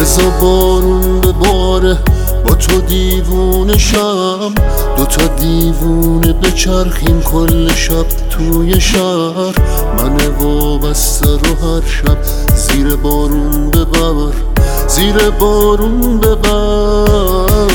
بزا بارون بباره با تو دیوونه شم، دوتا دیوونه بچرخیم کل شب توی شهر. من وابسته رو هر شب زیر بارون ببر، زیر بارون ببر.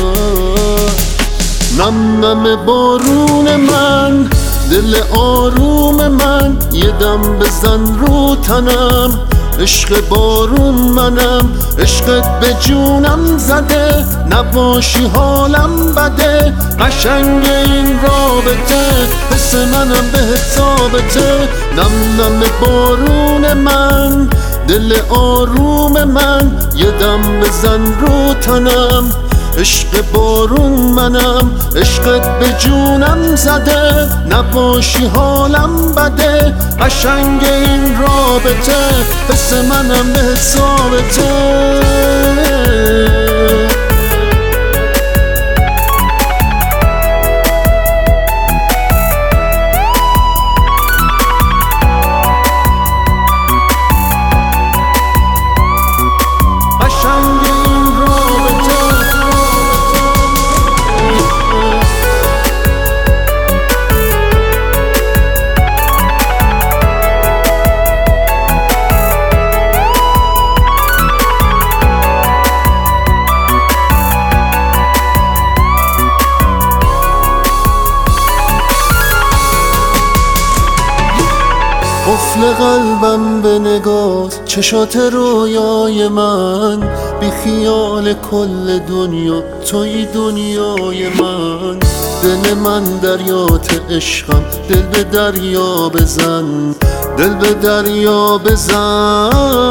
نم نم بارون من، دل آروم من، یه دم بزن رو تنم. عشق بارون منم، عشقت به جونم زده، نباشی حالم بده. قشنگ این رابطه، حس منم بهت ثابته. نم نم بارون من، دل آروم من، یه دم بزن رو تنم. عشق بارون منم، عشقت به جونم زده، نباشی حالم بده. قشنگ این رابطه، حس منم بهت ثابته. قفل قلبم به نگاهت، چشات رویای من، بی خیال کل دنیا توی دنیای من. دل من دریات عشقم، دل به دریا بزن، دل به دریا بزن.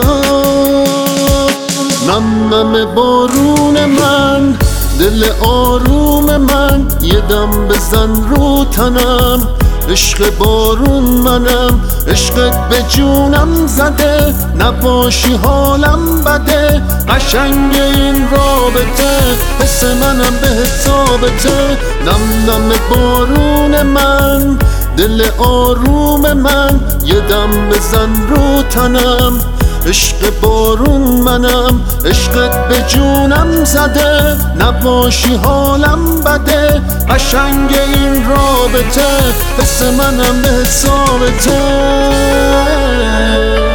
نم نم بارون من، دل آروم من، یه دم بزن رو تنم. عشق بارون منم، عشقت به جونم زده، نباشی حالم بده. قشنگ این رابطه، حس منم بهت ثابته. نم نم بارون من، دل آروم من، یه دم بزن رو تنم. عشق بارون منم، عشقت به جونم زده، نباشی حالم بده. قشنگ این رابطه، حس منم بهت ثابته.